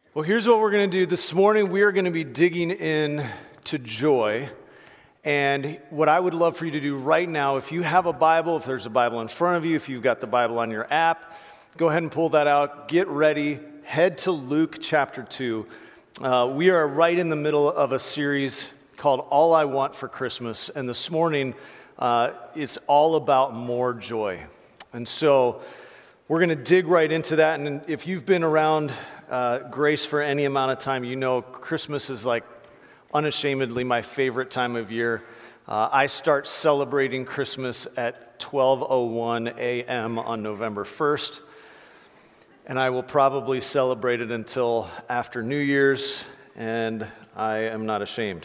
Well, here's what we're going to do. This morning, we are going to be digging in to joy. And what I would love for you to do right now, if you have a Bible, if there's a Bible in front of you, if you've got the Bible on your app, go ahead and pull that out. Get ready. Head to Luke chapter 2. We are right in the middle of a series called All I Want for Christmas. And this morning, it's all about more joy. And so we're going to dig right into that. And if you've been around Grace for any amount of time, you know Christmas is like unashamedly my favorite time of year. I start celebrating Christmas at 12:01 a.m. on November 1st, and I will probably celebrate it until after New Year's, and I am not ashamed.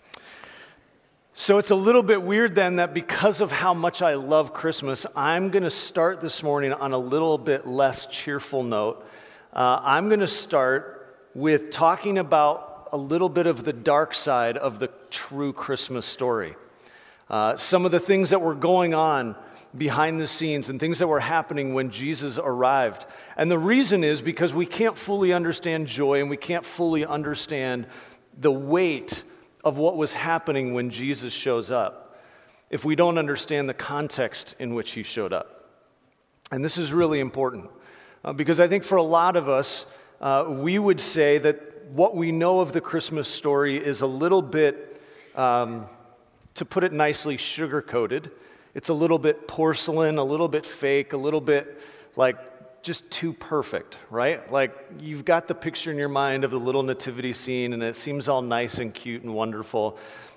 So it's a little bit weird then that because of how much I love Christmas, I'm going to start this morning on a little bit less cheerful note. I'm going to start with talking about a little bit of the dark side of the true Christmas story. Some of the things that were going on behind the scenes and things that were happening when Jesus arrived. And the reason is because we can't fully understand joy and we can't fully understand the weight of what was happening when Jesus shows up if we don't understand the context in which he showed up. And this is really important. Because I think for a lot of us, we would say that what we know of the Christmas story is a little bit, to put it nicely, sugar-coated. It's a little bit porcelain, a little bit fake, a little bit like just too perfect, right? Like you've got the picture in your mind of the little nativity scene and it seems all nice and cute and wonderful.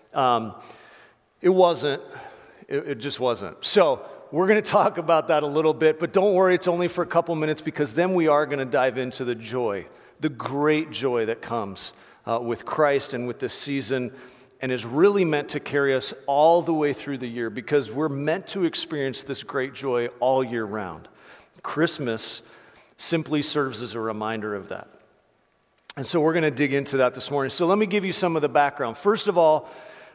It wasn't. It just wasn't. So we're going to talk about that a little bit, but don't worry, it's only for a couple minutes because then we are going to dive into the joy, the great joy that comes with Christ and with this season and is really meant to carry us all the way through the year because we're meant to experience this great joy all year round. Christmas simply serves as a reminder of that. And so we're going to dig into that this morning. So let me give you some of the background. First of all,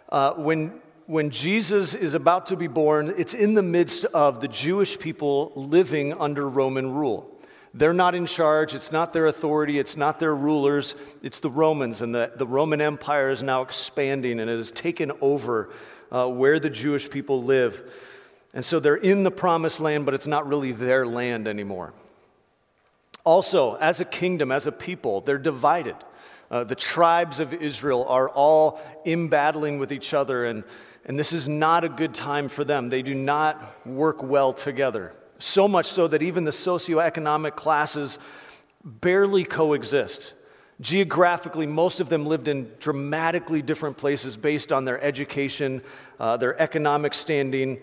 when Jesus is about to be born, it's in the midst of the Jewish people living under Roman rule. They're not in charge, it's not their authority, it's not their rulers, it's the Romans, and the Roman Empire is now expanding and it has taken over where the Jewish people live. And so they're in the promised land, but it's not really their land anymore. Also, as a kingdom, as a people, they're divided. The tribes of Israel are all embattling with each other, and this is not a good time for them. They do not work well together. So much so that even the socioeconomic classes barely coexist. Geographically, most of them lived in dramatically different places based on their education, their economic standing,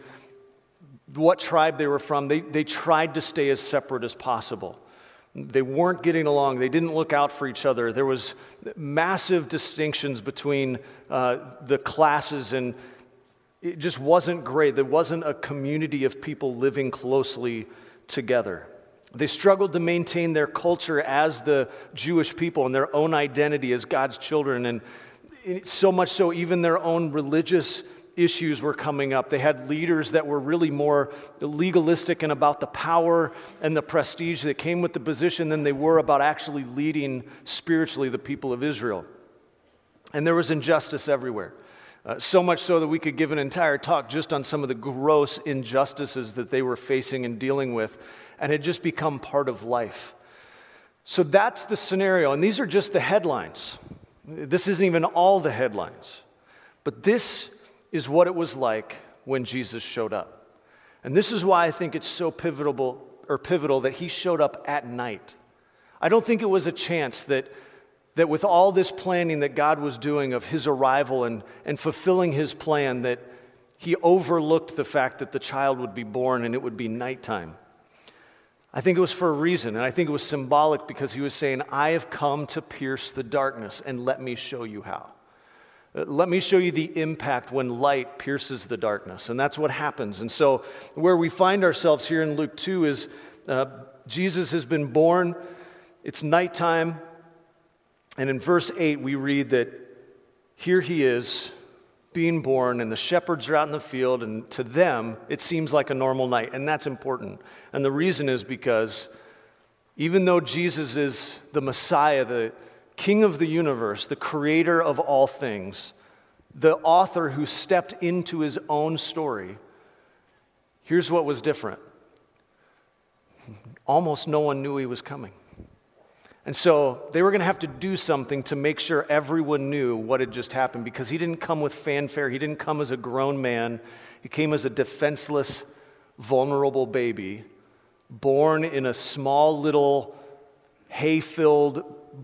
what tribe they were from. They tried to stay as separate as possible. They weren't getting along. They didn't look out for each other. There was massive distinctions between the classes, and it just wasn't great. There wasn't a community of people living closely together. They struggled to maintain their culture as the Jewish people and their own identity as God's children, and so much so even their own religious issues were coming up. They had leaders that were really more legalistic and about the power and the prestige that came with the position than they were about actually leading spiritually the people of Israel. And there was injustice everywhere. So much so that we could give an entire talk just on some of the gross injustices that they were facing and dealing with, and had just become part of life. So that's the scenario, and these are just the headlines. This isn't even all the headlines. But this is what it was like when Jesus showed up. And this is why I think it's so pivotal that he showed up at night. I don't think it was a chance that with all this planning that God was doing of his arrival and fulfilling his plan, that he overlooked the fact that the child would be born and it would be nighttime. I think it was for a reason, and I think it was symbolic because he was saying, I have come to pierce the darkness, and let me show you how. Let me show you the impact when light pierces the darkness, and that's what happens. And so where we find ourselves here in Luke 2 is Jesus has been born, it's nighttime, and in verse 8 we read that here he is being born, and the shepherds are out in the field, and to them it seems like a normal night, and that's important. And the reason is because even though Jesus is the Messiah, King of the universe, the creator of all things, the author who stepped into his own story, here's what was different. Almost no one knew he was coming. And so they were going to have to do something to make sure everyone knew what had just happened, because he didn't come with fanfare. He didn't come as a grown man. He came as a defenseless, vulnerable baby, born in a small little hay-filled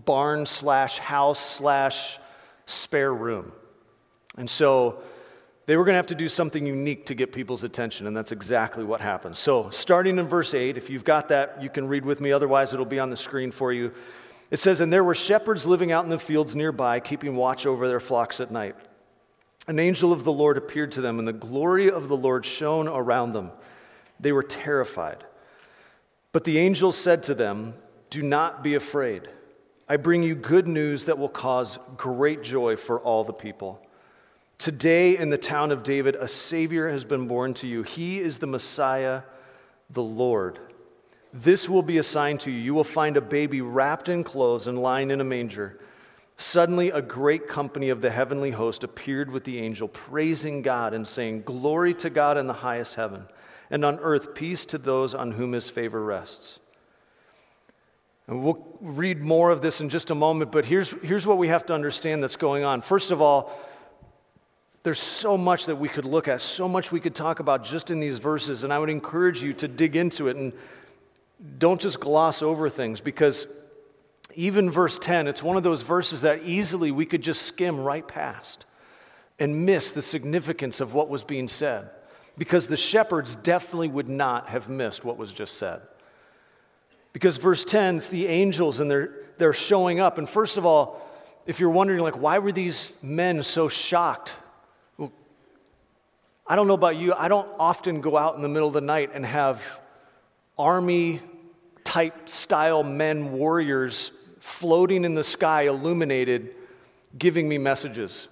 barn/house/spare room. And so they were going to have to do something unique to get people's attention, and that's exactly what happened. So starting in verse 8, if you've got that, you can read with me. Otherwise, it'll be on the screen for you. It says, "And there were shepherds living out in the fields nearby, keeping watch over their flocks at night. An angel of the Lord appeared to them, and the glory of the Lord shone around them. They were terrified. But the angel said to them, 'Do not be afraid. I bring you good news that will cause great joy for all the people. Today in the town of David, a Savior has been born to you. He is the Messiah, the Lord. This will be a sign to you. You will find a baby wrapped in clothes and lying in a manger.' Suddenly a great company of the heavenly host appeared with the angel, praising God and saying, 'Glory to God in the highest heaven, and on earth peace to those on whom his favor rests.'" And we'll read more of this in just a moment, but here's what we have to understand that's going on. First of all, there's so much that we could look at, so much we could talk about just in these verses, and I would encourage you to dig into it and don't just gloss over things, because even verse 10, it's one of those verses that easily we could just skim right past and miss the significance of what was being said, because the shepherds definitely would not have missed what was just said. Because verse 10, it's the angels, and they're showing up. And first of all, if you're wondering, like, why were these men so shocked? Well, I don't know about you. I don't often go out in the middle of the night and have army-type style men, warriors, floating in the sky, illuminated, giving me messages.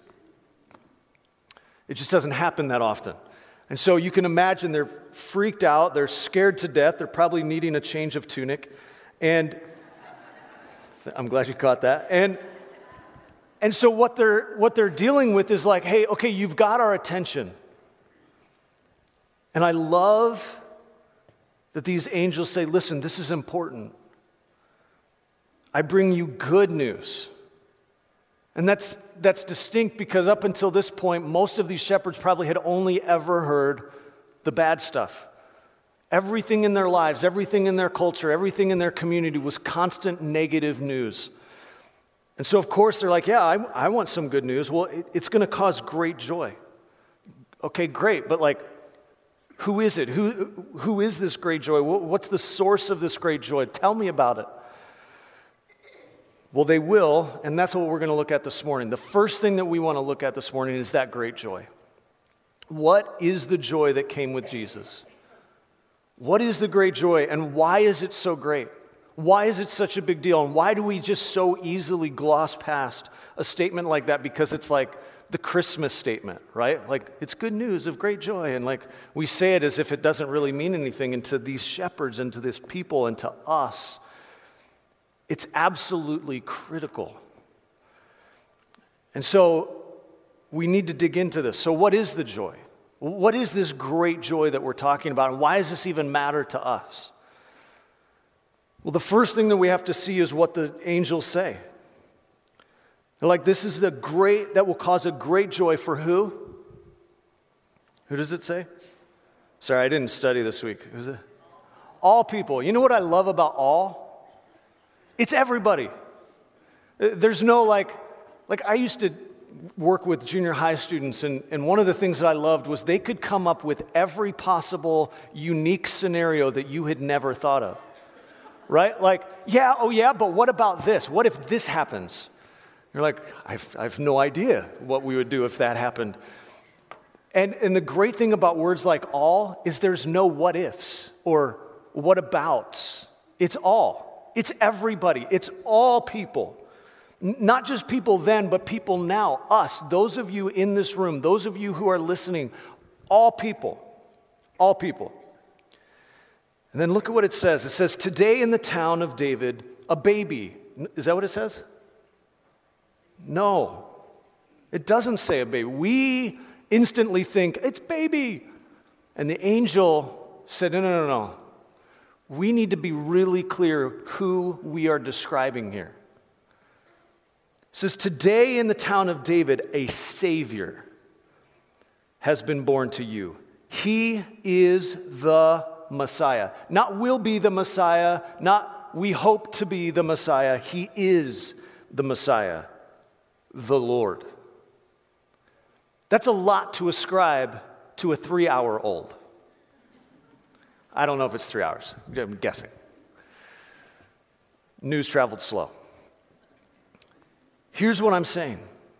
It just doesn't happen that often. And so you can imagine they're freaked out, they're scared to death, they're probably needing a change of tunic. And I'm glad you caught that. And so what they're dealing with is like, hey, okay, you've got our attention. And I love that these angels say, listen, this is important. I bring you good news. And that's distinct, because up until this point, most of these shepherds probably had only ever heard the bad stuff. Everything in their lives, everything in their culture, everything in their community was constant negative news. And so, of course, they're like, yeah, I want some good news. Well, it's going to cause great joy. Okay, great, but like, who is it? Who is this great joy? What's the source of this great joy? Tell me about it. Well, they will, and that's what we're going to look at this morning. The first thing that we want to look at this morning is that great joy. What is the joy that came with Jesus? What is the great joy, and why is it so great? Why is it such a big deal, and why do we just so easily gloss past a statement like that? Because it's like the Christmas statement, right? Like, it's good news of great joy, and like we say it as if it doesn't really mean anything. And to these shepherds and to this people and to us, it's absolutely critical. And so we need to dig into this. So what is the joy? What is this great joy that we're talking about, and why does this even matter to us? Well, the first thing that we have to see is what the angels say. They're like, this is the great, that will cause a great joy for who? Who does it say? Sorry, I didn't study this week. Who's it? All people. You know what I love about all? It's everybody. There's no like I used to work with junior high students, and one of the things that I loved was they could come up with every possible unique scenario that you had never thought of, right? Like, yeah, oh yeah, but what about this? What if this happens? You're like, I have no idea what we would do if that happened. And the great thing about words like all is there's no what ifs or what abouts. It's all. It's everybody. It's all people. Not just people then, but people now. Us, those of you in this room, those of you who are listening, all people. All people. And then look at what it says. It says, today in the town of David, a baby. Is that what it says? No, it doesn't say a baby. We instantly think, it's baby. And the angel said, no. We need to be really clear who we are describing here. It says, today in the town of David, a Savior has been born to you. He is the Messiah. Not will be the Messiah, not we hope to be the Messiah. He is the Messiah, the Lord. That's a lot to ascribe to a 3-hour-old. I don't know if it's 3 hours. I'm guessing. News traveled slow. Here's what I'm saying.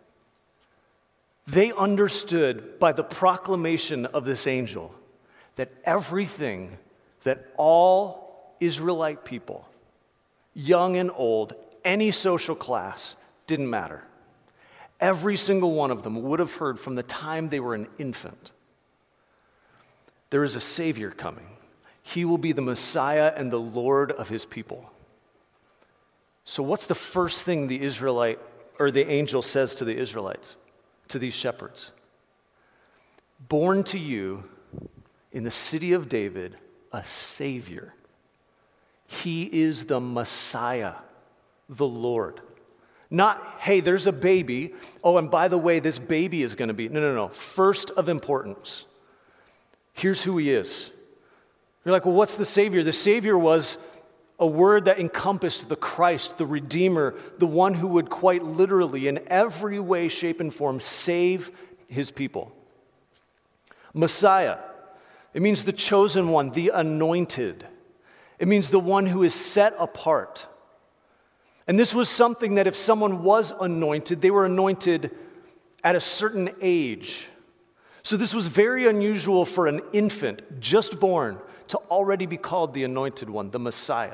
They understood by the proclamation of this angel that everything that all Israelite people, young and old, any social class, didn't matter. Every single one of them would have heard from the time they were an infant. There is a Savior coming. He will be the Messiah and the Lord of his people. So what's the first thing the angel says to the Israelites, to these shepherds? Born to you in the city of David, a Savior. He is the Messiah, the Lord. Not, hey, there's a baby. Oh, and by the way, this baby is going to be. No. First of importance. Here's who he is. You're like, well, what's the Savior? The Savior was a word that encompassed the Christ, the Redeemer, the one who would quite literally, in every way, shape, and form, save his people. Messiah, it means the chosen one, the anointed. It means the one who is set apart. And this was something that if someone was anointed, they were anointed at a certain age. So this was very unusual for an infant just born to already be called the anointed one, the Messiah.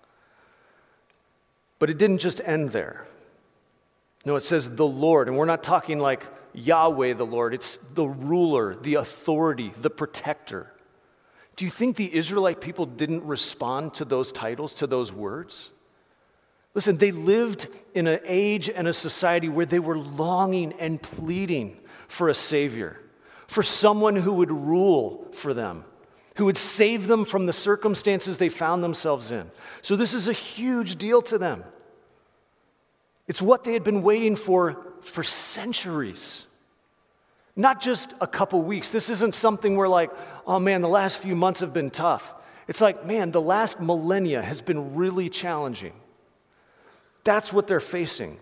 But it didn't just end there. No, it says the Lord, and we're not talking like Yahweh the Lord. It's the ruler, the authority, the protector. Do you think the Israelite people didn't respond to those titles, to those words? Listen, they lived in an age and a society where they were longing and pleading for a Savior, for someone who would rule for them, who would save them from the circumstances they found themselves in. So this is a huge deal to them. It's what they had been waiting for centuries. Not just a couple weeks. This isn't something where like, oh man, the last few months have been tough. It's like, man, the last millennia has been really challenging. That's what they're facing.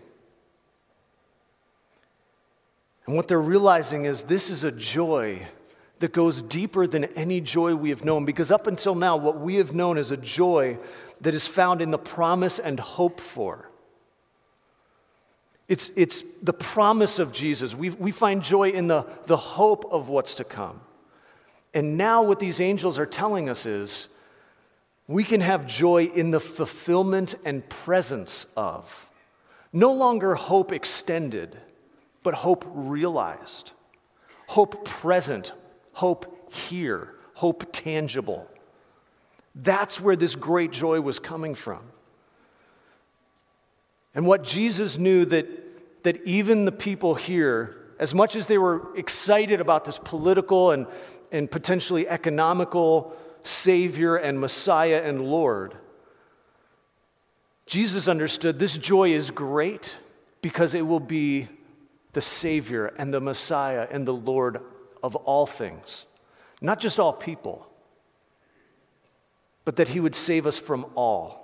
And what they're realizing is this is a joy that goes deeper than any joy we have known. Because up until now, what we have known is a joy that is found in the promise and hope for. It's the promise of Jesus. We find joy in the hope of what's to come. And now what these angels are telling us is we can have joy in the fulfillment and presence of. No longer hope extended, but hope realized. Hope present, hope here, hope tangible. That's where this great joy was coming from. And what Jesus knew that even the people here, as much as they were excited about this political and potentially economical Savior and Messiah and Lord, Jesus understood this joy is great because it will be the Savior and the Messiah and the Lord of all things. Not just all people, but that he would save us from all.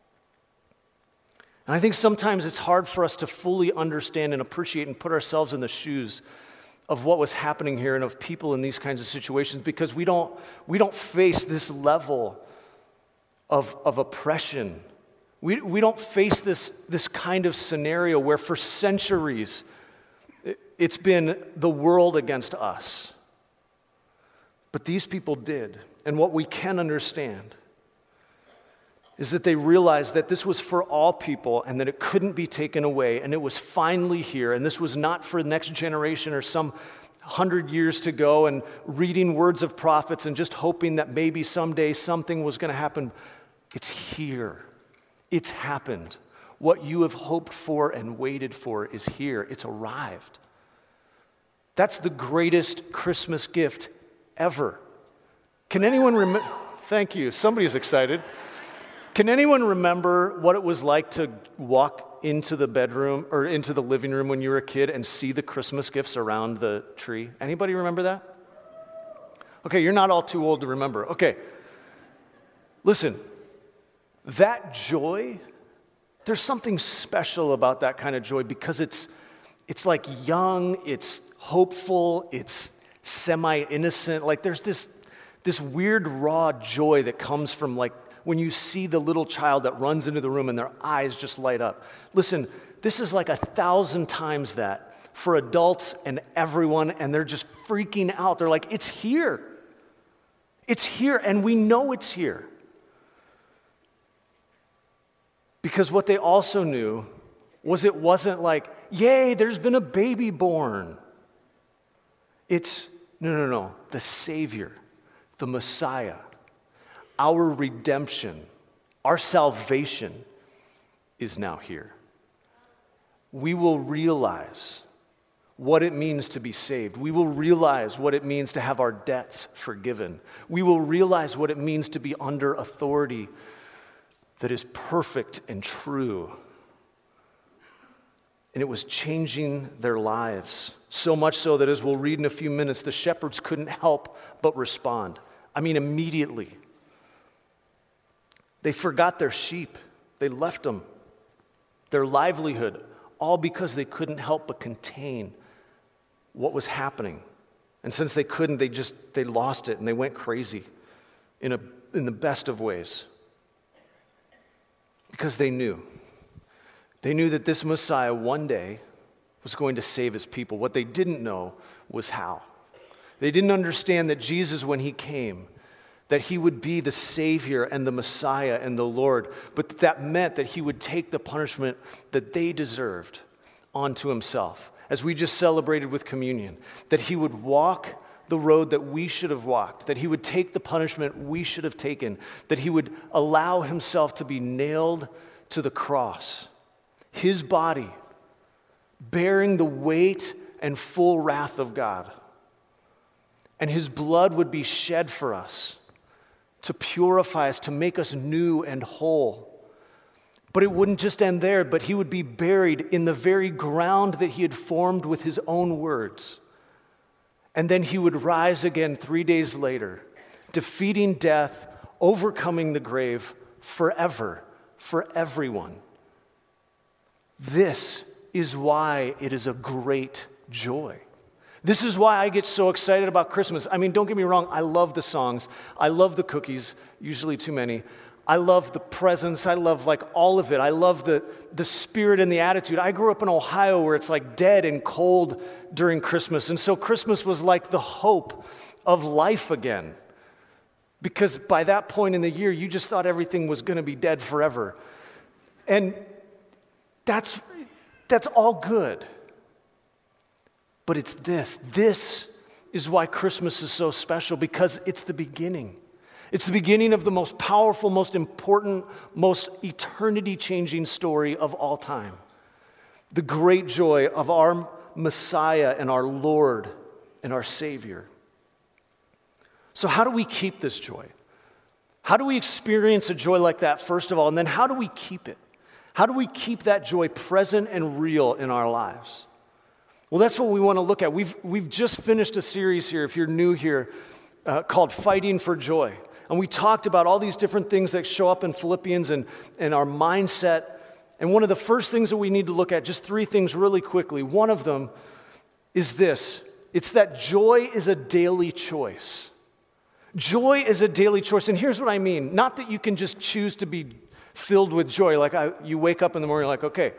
And I think sometimes it's hard for us to fully understand and appreciate and put ourselves in the shoes of what was happening here and of people in these kinds of situations because we don't face this level of oppression. We don't face this kind of scenario where for centuries it's been the world against us. But these people did. And what we can understand is that they realized that this was for all people and that it couldn't be taken away, and it was finally here, and this was not for the next generation or some 100 years to go and reading words of prophets and just hoping that maybe someday something was going to happen. It's here. It's happened. What you have hoped for and waited for is here. It's arrived. That's the greatest Christmas gift ever. Can anyone remember? Thank you. Somebody's excited. Can anyone remember what it was like to walk into the bedroom or into the living room when you were a kid and see the Christmas gifts around the tree? Anybody remember that? Okay, you're not all too old to remember. Okay, listen, that joy, there's something special about that kind of joy because it's like young, it's hopeful, it's semi-innocent. Like there's this weird raw joy that comes from like when you see the little child that runs into the room and their eyes just light up. Listen, this is like 1,000 times that for adults and everyone, and they're just freaking out. They're like, it's here. It's here, and we know it's here. Because what they also knew was it wasn't like, yay, there's been a baby born. It's, no, the Savior, the Messiah, our redemption, our salvation is now here. We will realize what it means to be saved. We will realize what it means to have our debts forgiven. We will realize what it means to be under authority that is perfect and true. And it was changing their lives. So much so that, as we'll read in a few minutes, the shepherds couldn't help but respond. I mean, immediately. They forgot their sheep. They left them, their livelihood, all because they couldn't help but contain what was happening. And since they couldn't, they lost it and they went crazy in the best of ways. Because they knew. They knew that this Messiah one day was going to save his people. What they didn't know was how. They didn't understand that Jesus, when he came, that he would be the Savior and the Messiah and the Lord, but that meant that he would take the punishment that they deserved onto himself. As we just celebrated with communion, that he would walk the road that we should have walked, that he would take the punishment we should have taken, that he would allow himself to be nailed to the cross, his body bearing the weight and full wrath of God. And his blood would be shed for us to purify us, to make us new and whole. But it wouldn't just end there, but he would be buried in the very ground that he had formed with his own words. And then he would rise again 3 days later, defeating death, overcoming the grave forever, for everyone. This is why it is a great joy. This is why I get so excited about Christmas. I mean, don't get me wrong, I love the songs. I love the cookies, usually too many. I love the presents. I love like all of it. I love the spirit and the attitude. I grew up in Ohio where it's like dead and cold during Christmas. And so Christmas was like the hope of life again. Because by that point in the year, you just thought everything was going to be dead forever. And that's all good. But it's this. This is why Christmas is so special, because it's the beginning. It's the beginning of the most powerful, most important, most eternity-changing story of all time. The great joy of our Messiah and our Lord and our Savior. So how do we keep this joy? How do we experience a joy like that, first of all? And then how do we keep it? How do we keep that joy present and real in our lives? Well, that's what we want to look at. We've just finished a series here, if you're new here, called Fighting for Joy. And we talked about all these different things that show up in Philippians and our mindset. And one of the first things that we need to look at, just 3 things really quickly. One of them is this. It's that joy is a daily choice. Joy is a daily choice. And here's what I mean. Not that you can just choose to be filled with joy. Like you wake up in the morning, you're like, okay,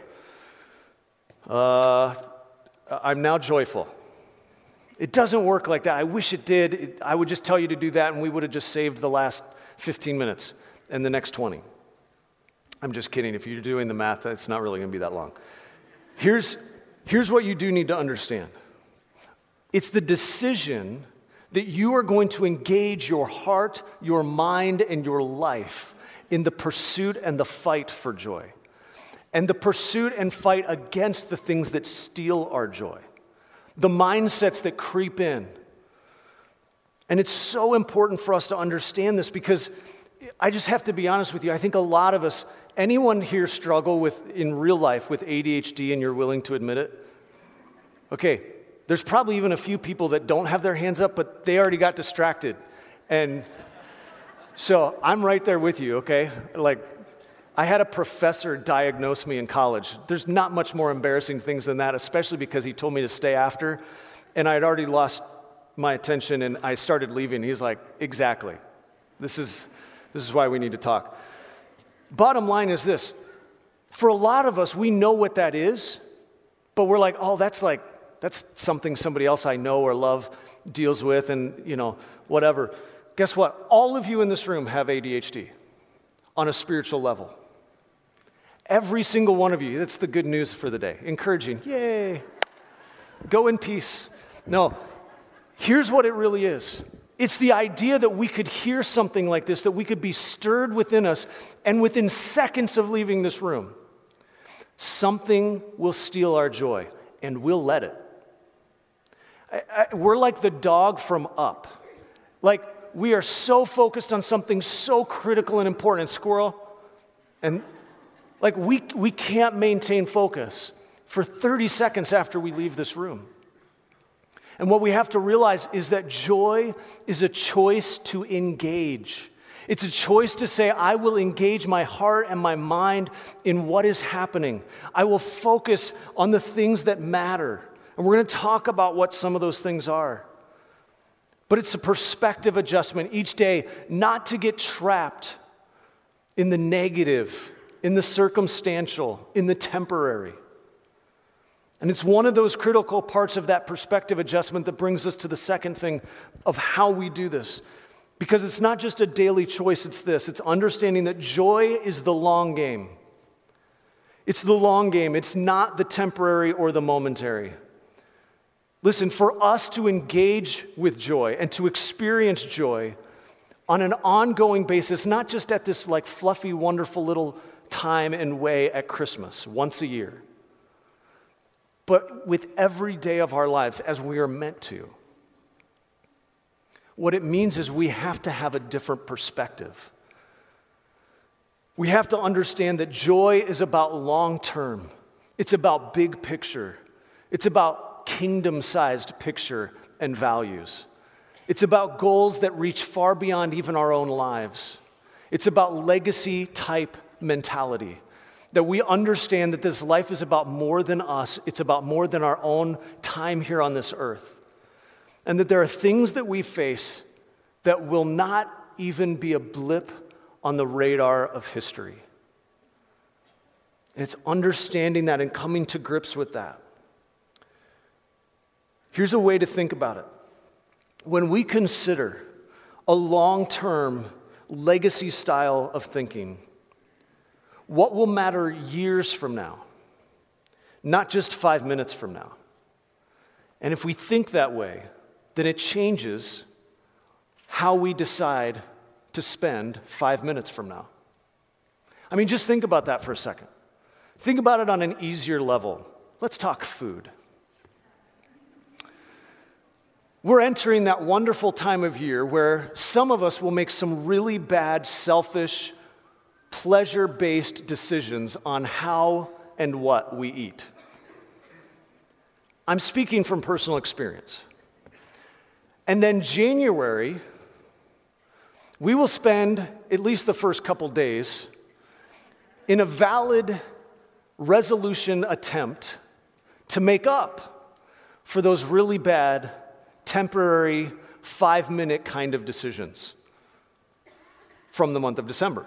I'm now joyful. It doesn't work like that. I wish it did. I would just tell you to do that, and we would have just saved the last 15 minutes and the next 20. I'm just kidding. If you're doing the math, it's not really going to be that long. Here's what you do need to understand. It's the decision that you are going to engage your heart, your mind, and your life in the pursuit and the fight for joy. and the pursuit and fight against the things that steal our joy, the mindsets that creep in. And it's so important for us to understand this because I just have to be honest with you. I think a lot of us, anyone here struggle with, in real life, with ADHD and you're willing to admit it? Okay, there's probably even a few people that don't have their hands up, but they already got distracted. And so I'm right there with you, okay? Like, I had a professor diagnose me in college. There's not much more embarrassing things than that, especially because he told me to stay after, and I had already lost my attention, and I started leaving. He's like, exactly. This is why we need to talk. Bottom line is this. For a lot of us, we know what that is, but we're like, oh, that's something somebody else I know or love deals with, and, whatever. Guess what? All of you in this room have ADHD on a spiritual level. Every single one of you. That's the good news for the day. Encouraging. Yay. Go in peace. No. Here's what it really is. It's the idea that we could hear something like this, that we could be stirred within us, and within seconds of leaving this room, something will steal our joy, and we'll let it. We're like the dog from Up. Like, we are so focused on something so critical and important, squirrel, and like we can't maintain focus for 30 seconds after we leave this room. And what we have to realize is that joy is a choice to engage. It's a choice to say, I will engage my heart and my mind in what is happening. I will focus on the things that matter. And we're going to talk about what some of those things are. But it's a perspective adjustment each day, not to get trapped in the negative, in the circumstantial, in the temporary. And it's one of those critical parts of that perspective adjustment that brings us to the second thing of how we do this. Because it's not just a daily choice, it's this. It's understanding that joy is the long game. It's the long game. It's not the temporary or the momentary. Listen, for us to engage with joy and to experience joy on an ongoing basis, not just at this like fluffy, wonderful little time and way at Christmas, once a year, but with every day of our lives as we are meant to. What it means is we have to have a different perspective. We have to understand that joy is about long term. It's about big picture. It's about kingdom-sized picture and values. It's about goals that reach far beyond even our own lives. It's about legacy-type mentality. That we understand that this life is about more than us. It's about more than our own time here on this earth. And that there are things that we face that will not even be a blip on the radar of history. And it's understanding that and coming to grips with that. Here's a way to think about it. When we consider a long-term legacy style of thinking, what will matter years from now, not just 5 minutes from now? And if we think that way, then it changes how we decide to spend 5 minutes from now. I mean, just think about that for a second. Think about it on an easier level. Let's talk food. We're entering that wonderful time of year where some of us will make some really bad, selfish, pleasure-based decisions on how and what we eat. I'm speaking from personal experience. And then January, we will spend at least the first couple days in a valid resolution attempt to make up for those really bad, temporary, 5-minute kind of decisions from the month of December.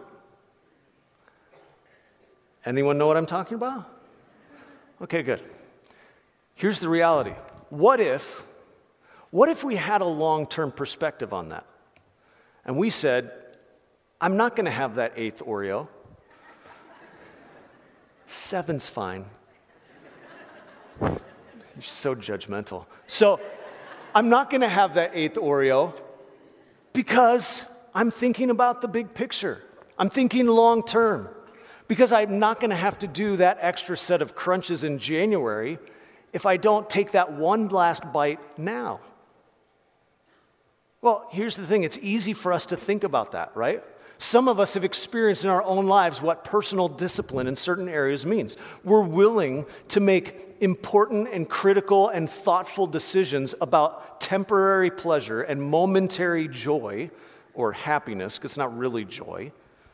Anyone know what I'm talking about? Okay, good. Here's the reality. What if we had a long-term perspective on that? And we said, I'm not going to have that 8th Oreo. 7's fine. You're so judgmental. So I'm not going to have that 8th Oreo because I'm thinking about the big picture. I'm thinking long-term. Because I'm not going to have to do that extra set of crunches in January if I don't take that one last bite now. Well, here's the thing. It's easy for us to think about that, right? Some of us have experienced in our own lives what personal discipline in certain areas means. We're willing to make important and critical and thoughtful decisions about temporary pleasure and momentary joy or happiness, because it's not really joy,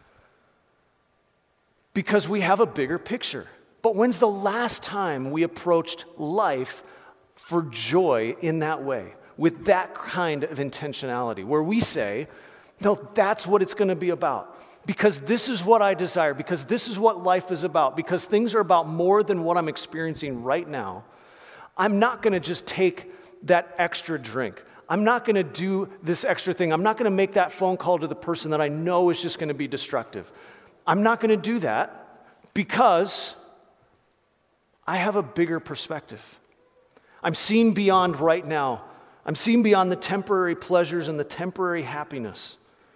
because we have a bigger picture. But when's the last time we approached life for joy in that way, with that kind of intentionality, where we say, no, that's what it's going to be about, because this is what I desire, because this is what life is about, because things are about more than what I'm experiencing right now. I'm not going to just take that extra drink. I'm not going to do this extra thing. I'm not going to make that phone call to the person that I know is just going to be destructive. I'm not going to do that because I have a bigger perspective. I'm seeing beyond right now. I'm seeing beyond the temporary pleasures and the temporary happiness.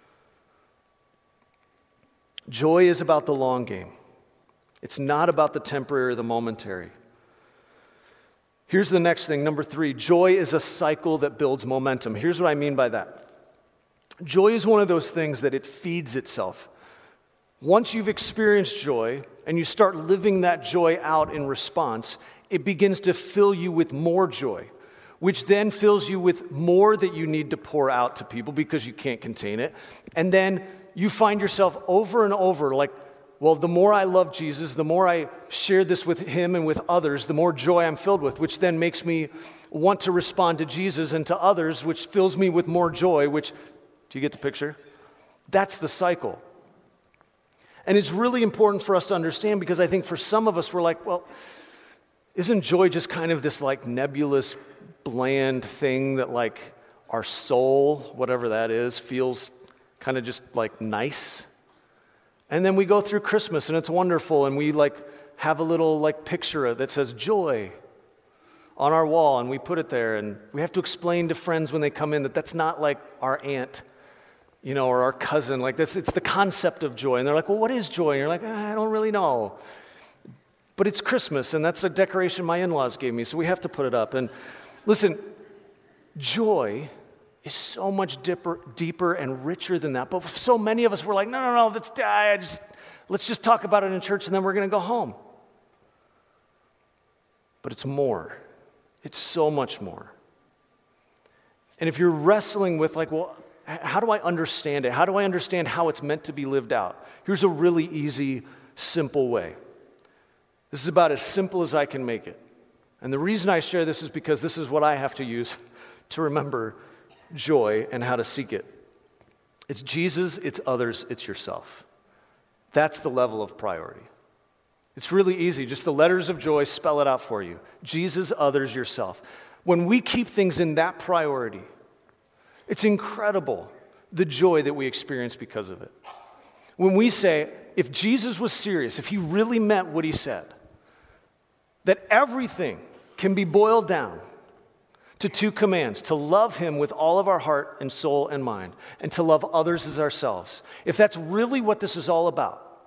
Joy is about the long game. It's not about the temporary or the momentary. Here's the next thing, number 3. Joy is a cycle that builds momentum. Here's what I mean by that. Joy is one of those things that it feeds itself. Once you've experienced joy and you start living that joy out in response, it begins to fill you with more joy, which then fills you with more that you need to pour out to people because you can't contain it. And then you find yourself over and over like, well, the more I love Jesus, the more I share this with him and with others, the more joy I'm filled with, which then makes me want to respond to Jesus and to others, which fills me with more joy, which, do you get the picture? That's the cycle. And it's really important for us to understand, because I think for some of us, we're like, well, isn't joy just kind of this like nebulous, bland thing that like our soul, whatever that is, feels kind of just like nice? And then we go through Christmas and it's wonderful, and we like have a little like picture that says joy on our wall, and we put it there, and we have to explain to friends when they come in that that's not like our aunt, or our cousin, like this. It's the concept of joy. And they're like, well, what is joy? And you're like, I don't really know. But it's Christmas, and that's a decoration my in-laws gave me, so we have to put it up. And listen, joy is so much deeper and richer than that. But for so many of us, we're like, no, let's just talk about it in church, and then we're going to go home. But it's more. It's so much more. And if you're wrestling with like, well, how do I understand it? How do I understand how it's meant to be lived out? Here's a really easy, simple way. This is about as simple as I can make it. And the reason I share this is because this is what I have to use to remember joy and how to seek it. It's Jesus, it's others, it's yourself. That's the level of priority. It's really easy. Just the letters of joy spell it out for you. Jesus, others, yourself. When we keep things in that priority, it's incredible the joy that we experience because of it. When we say, if Jesus was serious, if he really meant what he said, that everything can be boiled down to 2 commands: to love him with all of our heart and soul and mind, and to love others as ourselves. If that's really what this is all about,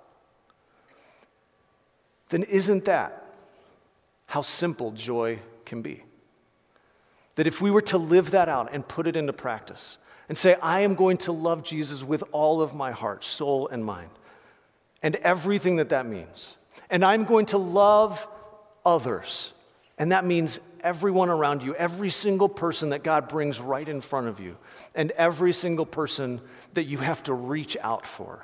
then isn't that how simple joy can be? That if we were to live that out and put it into practice and say, I am going to love Jesus with all of my heart, soul, and mind, and everything that means, and I'm going to love others, and that means everyone around you, every single person that God brings right in front of you, and every single person that you have to reach out for,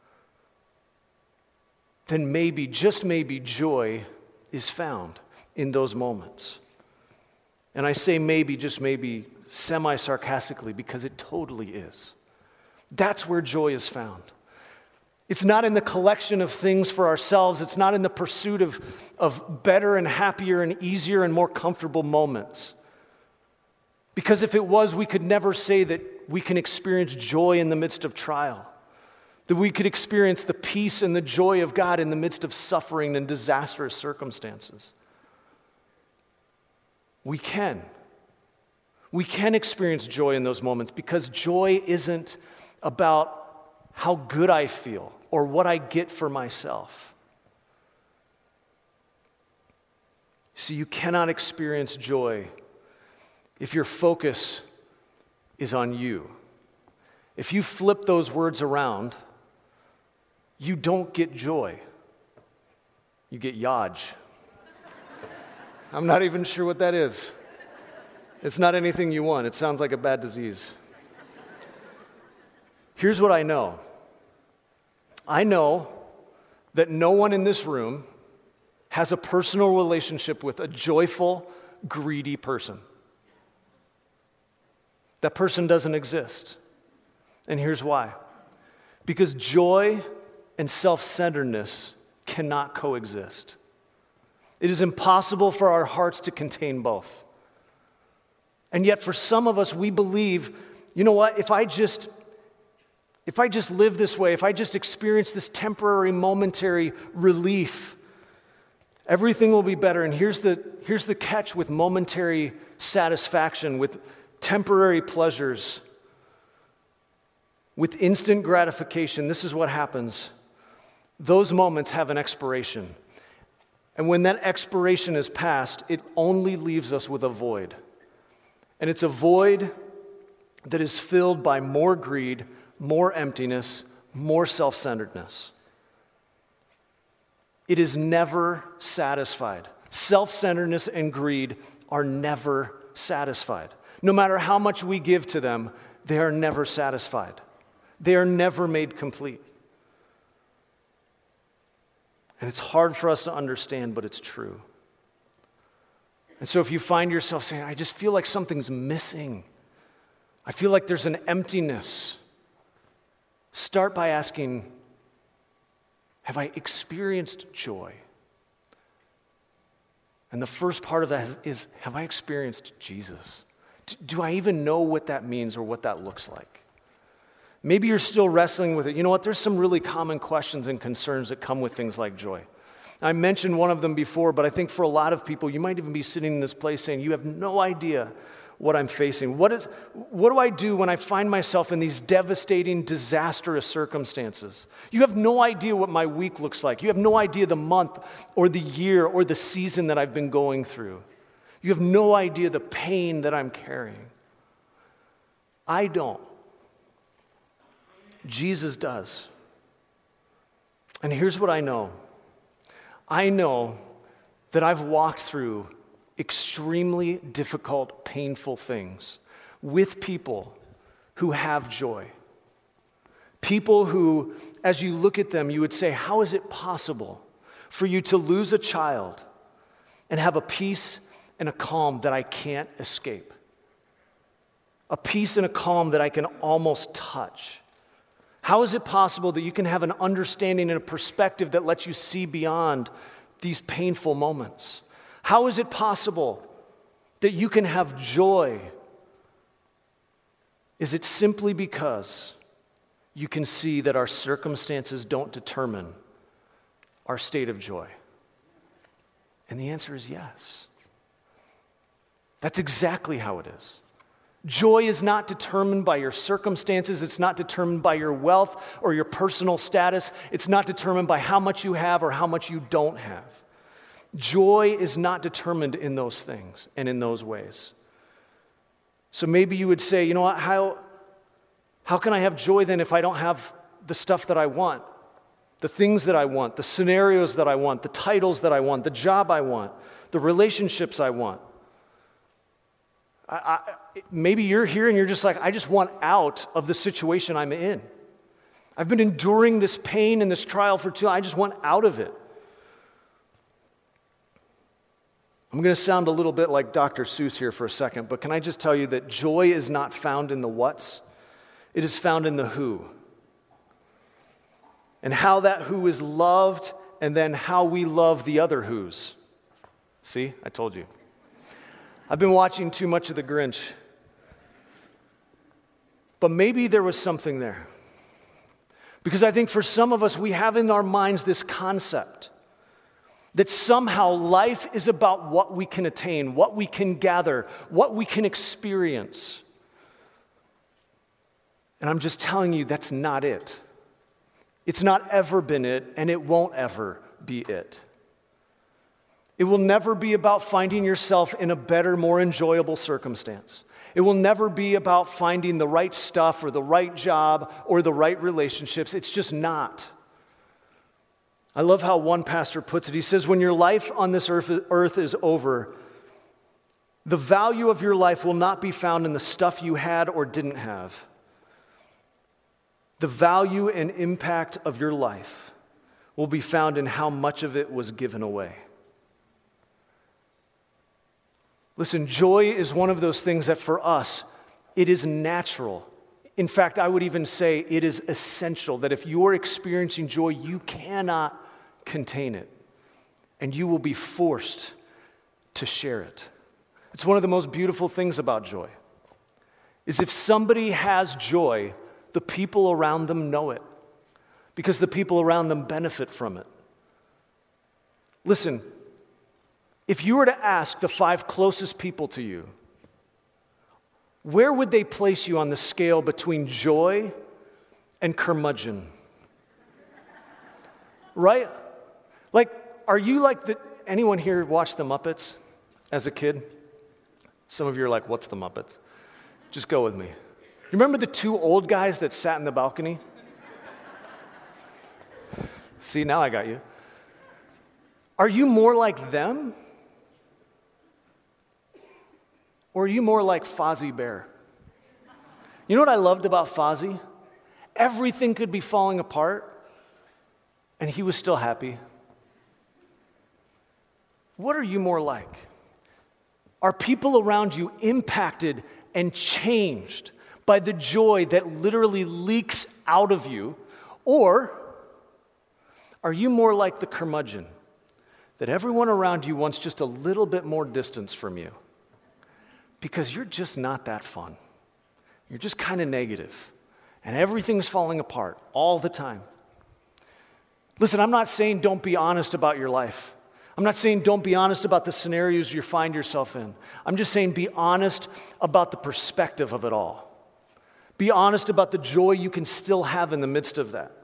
then maybe, just maybe, joy is found in those moments. And I say maybe, just maybe, semi-sarcastically, because it totally is. That's where joy is found. It's not in the collection of things for ourselves. It's not in the pursuit of better and happier and easier and more comfortable moments. Because if it was, we could never say that we can experience joy in the midst of trial, that we could experience the peace and the joy of God in the midst of suffering and disastrous circumstances. We can. We can experience joy in those moments, because joy isn't about how good I feel or what I get for myself. See, you cannot experience joy if your focus is on you. If you flip those words around, you don't get joy. You get yaj. I'm not even sure what that is. It's not anything you want. It sounds like a bad disease. Here's what I know. I know that no one in this room has a personal relationship with a joyful, greedy person. That person doesn't exist. And here's why. Because joy and self-centeredness cannot coexist. It is impossible for our hearts to contain both. And yet for some of us, we believe, you know what, if I just live this way, if I just experience this temporary, momentary relief, everything will be better. And here's the catch with momentary satisfaction, with temporary pleasures, with instant gratification. This is what happens. Those moments have an expiration. And when that expiration is passed, it only leaves us with a void. And it's a void that is filled by more greed, more emptiness, more self-centeredness. It is never satisfied. Self-centeredness and greed are never satisfied. No matter how much we give to them, they are never satisfied. They are never made complete. And it's hard for us to understand, but it's true. And so if you find yourself saying, I just feel like something's missing, I feel like there's an emptiness, start by asking, have I experienced joy? And the first part of that is have I experienced Jesus? Do I even know what that means or what that looks like? Maybe you're still wrestling with it. You know what? There's some really common questions and concerns that come with things like joy. I mentioned one of them before, but I think for a lot of people, you might even be sitting in this place saying, you have no idea what I'm facing. What do I do when I find myself in these devastating, disastrous circumstances? You have no idea what my week looks like. You have no idea the month or the year or the season that I've been going through. You have no idea the pain that I'm carrying. I don't. Jesus does. And here's what I know. I know that I've walked through extremely difficult, painful things with people who have joy. People who, as you look at them, you would say, how is it possible for you to lose a child and have a peace and a calm that I can't escape? A peace and a calm that I can almost touch. How is it possible that you can have an understanding and a perspective that lets you see beyond these painful moments? How is it possible that you can have joy? Is it simply because you can see that our circumstances don't determine our state of joy? And the answer is yes. That's exactly how it is. Joy is not determined by your circumstances. It's not determined by your wealth or your personal status. It's not determined by how much you have or how much you don't have. Joy is not determined in those things and in those ways. So maybe you would say, you know what, how can I have joy then if I don't have the stuff that I want, the things that I want, the scenarios that I want, the titles that I want, the job I want, the relationships I want? Maybe you're here and you're just like, I just want out of the situation I'm in. I've been enduring this pain and this trial for too long. I just want out of it. I'm going to sound a little bit like Dr. Seuss here for a second, but can I just tell you that joy is not found in the whats, it is found in the who. And how that who is loved, and then how we love the other who's. See, I told you. I've been watching too much of The Grinch. But maybe there was something there. Because I think for some of us, we have in our minds this concept that somehow life is about what we can attain, what we can gather, what we can experience. And I'm just telling you, that's not it. It's not ever been it, and it won't ever be it. It will never be about finding yourself in a better, more enjoyable circumstance. It will never be about finding the right stuff or the right job or the right relationships. It's just not. I love how one pastor puts it. He says, when your life on this earth is over, the value of your life will not be found in the stuff you had or didn't have. The value and impact of your life will be found in how much of it was given away. Listen, joy is one of those things that for us, it is natural. In fact, I would even say it is essential that if you are experiencing joy, you cannot contain it, and you will be forced to share it. It's one of the most beautiful things about joy, is if somebody has joy, the people around them know it, because the people around them benefit from it. Listen, if you were to ask the 5 closest people to you, where would they place you on the scale between joy and curmudgeon? Right? Like, are you like anyone here watch the Muppets as a kid? Some of you are like, what's the Muppets? Just go with me. You remember the 2 old guys that sat in the balcony? See, now I got you. Are you more like them? Or are you more like Fozzie Bear? You know what I loved about Fozzie? Everything could be falling apart, and he was still happy. What are you more like? Are people around you impacted and changed by the joy that literally leaks out of you? Or are you more like the curmudgeon, that everyone around you wants just a little bit more distance from you? Because you're just not that fun. You're just kind of negative, and everything's falling apart all the time. Listen, I'm not saying don't be honest about your life. I'm not saying don't be honest about the scenarios you find yourself in. I'm just saying be honest about the perspective of it all. Be honest about the joy you can still have in the midst of that.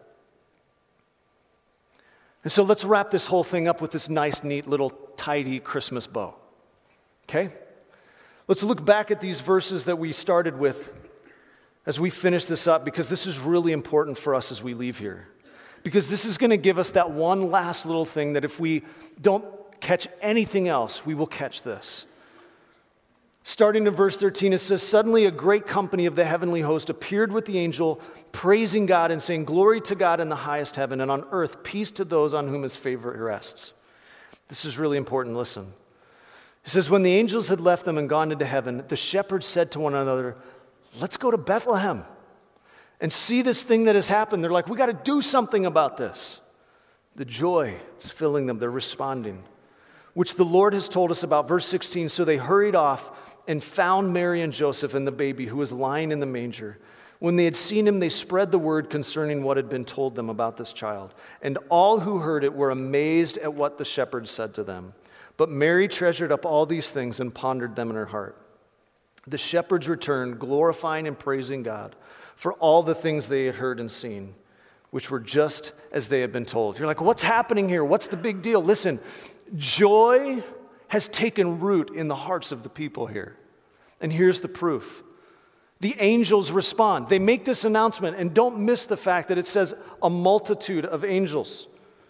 And so let's wrap this whole thing up with this nice, neat, little, tidy Christmas bow. Okay? Let's look back at these verses that we started with as we finish this up, because this is really important for us as we leave here. Because this is going to give us that one last little thing that if we don't catch anything else, we will catch this. Starting in verse 13, it says, "Suddenly a great company of the heavenly host appeared with the angel, praising God and saying, 'Glory to God in the highest heaven, and on earth peace to those on whom his favor rests.'" This is really important. Listen. It says, "When the angels had left them and gone into heaven, the shepherds said to one another, 'Let's go to Bethlehem and see this thing that has happened.'" They're like, "We got to do something about this." The joy is filling them. They're responding, "which the Lord has told us about." Verse 16, "So they hurried off and found Mary and Joseph and the baby who was lying in the manger. When they had seen him, they spread the word concerning what had been told them about this child. And all who heard it were amazed at what the shepherds said to them. But Mary treasured up all these things and pondered them in her heart. The shepherds returned, glorifying and praising God for all the things they had heard and seen, which were just as they had been told." You're like, what's happening here? What's the big deal? Listen, joy has taken root in the hearts of the people here. And here's the proof. The angels respond. They make this announcement, and don't miss the fact that it says a multitude of angels.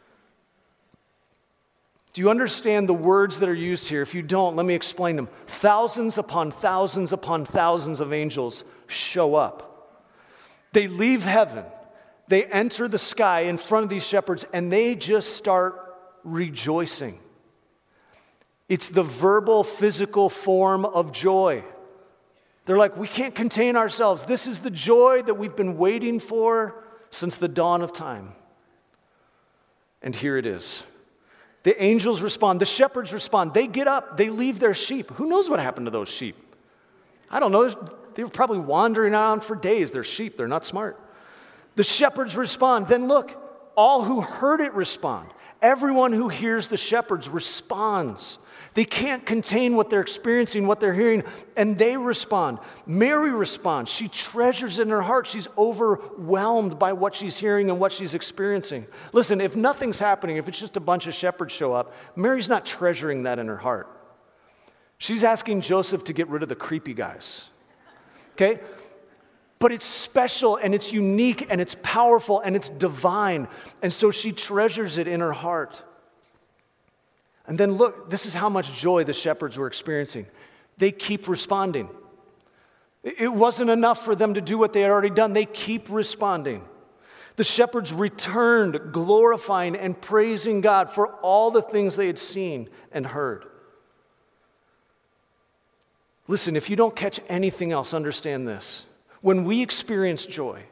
Do you understand the words that are used here? If you don't, let me explain them. Thousands upon thousands upon thousands of angels show up. They leave heaven. They enter the sky in front of these shepherds, and they just start rejoicing. It's the verbal, physical form of joy. They're like, we can't contain ourselves. This is the joy that we've been waiting for since the dawn of time. And here it is. The angels respond. The shepherds respond. They get up. They leave their sheep. Who knows what happened to those sheep? I don't know. They were probably wandering around for days. They're sheep. They're not smart. The shepherds respond. Then look, all who heard it respond. Everyone who hears the shepherds responds. They can't contain what they're experiencing, what they're hearing, and they respond. Mary responds. She treasures it in her heart. She's overwhelmed by what she's hearing and what she's experiencing. Listen, if nothing's happening, if it's just a bunch of shepherds show up, Mary's not treasuring that in her heart. She's asking Joseph to get rid of the creepy guys, okay? But it's special, and it's unique, and it's powerful, and it's divine, and so she treasures it in her heart. And then look, this is how much joy the shepherds were experiencing. They keep responding. It wasn't enough for them to do what they had already done. They keep responding. The shepherds returned, glorifying and praising God for all the things they had seen and heard. Listen, if you don't catch anything else, understand this. When we experience joy,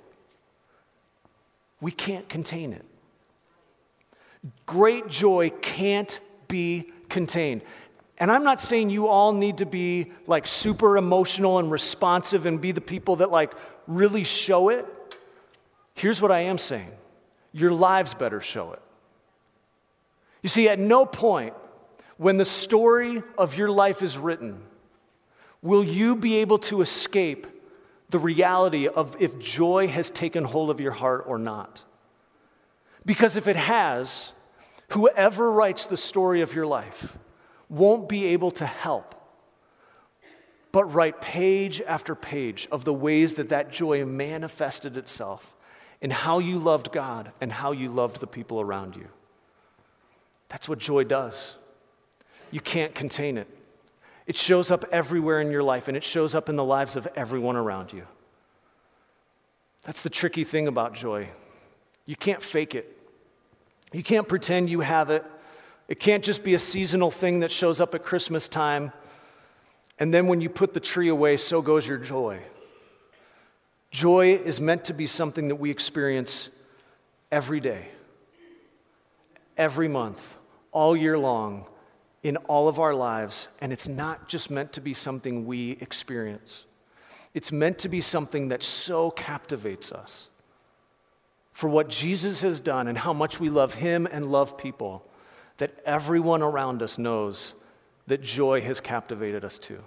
we can't contain it. Great joy can't be contained. And I'm not saying you all need to be like super emotional and responsive and be the people that like really show it. Here's what I am saying. Your lives better show it. You see, at no point when the story of your life is written will you be able to escape the reality of if joy has taken hold of your heart or not. Because if it has, whoever writes the story of your life won't be able to help but write page after page of the ways that that joy manifested itself in how you loved God and how you loved the people around you. That's what joy does. You can't contain it. It shows up everywhere in your life, and it shows up in the lives of everyone around you. That's the tricky thing about joy. You can't fake it. You can't pretend you have it. It can't just be a seasonal thing that shows up at Christmas time, and then when you put the tree away, so goes your joy. Joy is meant to be something that we experience every day, every month, all year long, in all of our lives, and it's not just meant to be something we experience. It's meant to be something that so captivates us for what Jesus has done and how much we love him and love people that everyone around us knows that joy has captivated us too.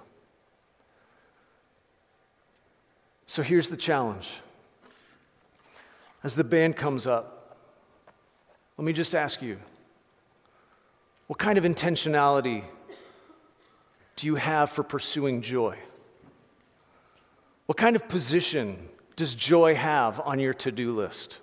So here's the challenge. As the band comes up, let me just ask you, what kind of intentionality do you have for pursuing joy? What kind of position does joy have on your to-do list?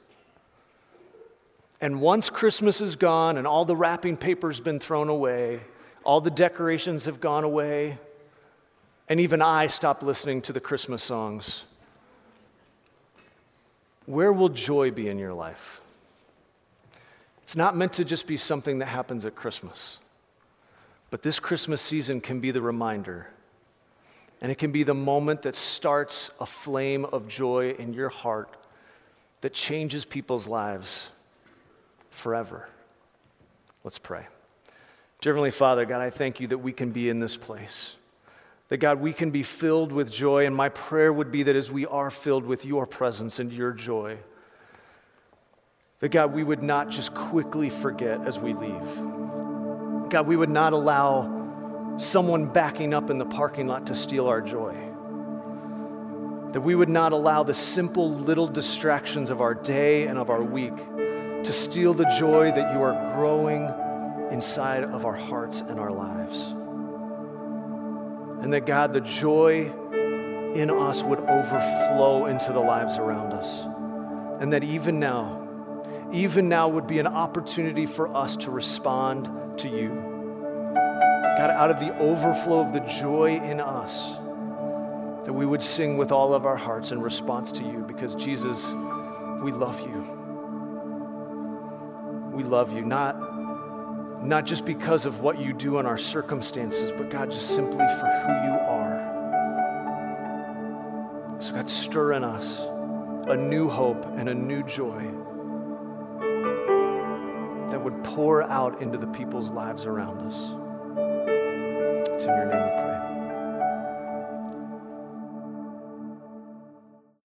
And once Christmas is gone and all the wrapping paper's been thrown away, all the decorations have gone away, and even I stopped listening to the Christmas songs, where will joy be in your life? It's not meant to just be something that happens at Christmas. But this Christmas season can be the reminder. And it can be the moment that starts a flame of joy in your heart that changes people's lives forever. Let's pray. Dear Heavenly Father, God, I thank you that we can be in this place. That, God, we can be filled with joy. And my prayer would be that as we are filled with your presence and your joy, that, God, we would not just quickly forget as we leave. God, we would not allow someone backing up in the parking lot to steal our joy. That we would not allow the simple little distractions of our day and of our week to steal the joy that you are growing inside of our hearts and our lives. And that, God, the joy in us would overflow into the lives around us. And that even now would be an opportunity for us to respond to you. God, out of the overflow of the joy in us, that we would sing with all of our hearts in response to you, because Jesus, we love you. We love you, not just because of what you do in our circumstances, but God, just simply for who you are. So God, stir in us a new hope and a new joy that would pour out into the people's lives around us. It's in your name we pray.